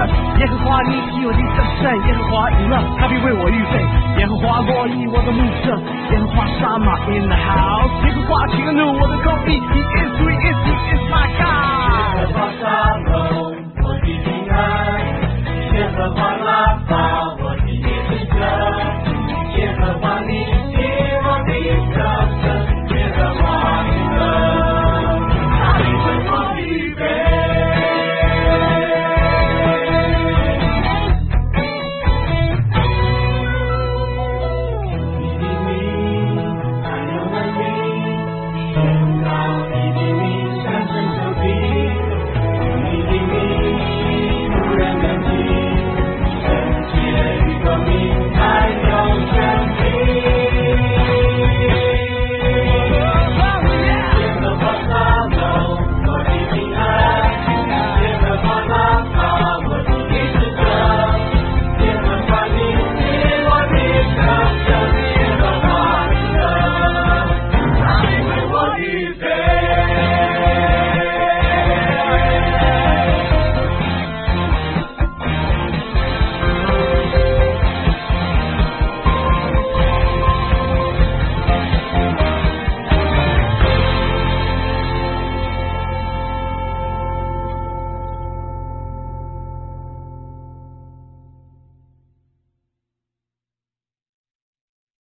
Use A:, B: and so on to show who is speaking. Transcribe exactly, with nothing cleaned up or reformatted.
A: 耶和华你是我的战胜，耶和华赢了，他必为我预备。耶和华若以我的牧者，耶和华杀马 in the house， 耶和华情怒我的公义 ，He is who He is, He is my God。
B: 耶和华沙龙，我的平安，耶和华拉法，我的耶和者，耶和华你。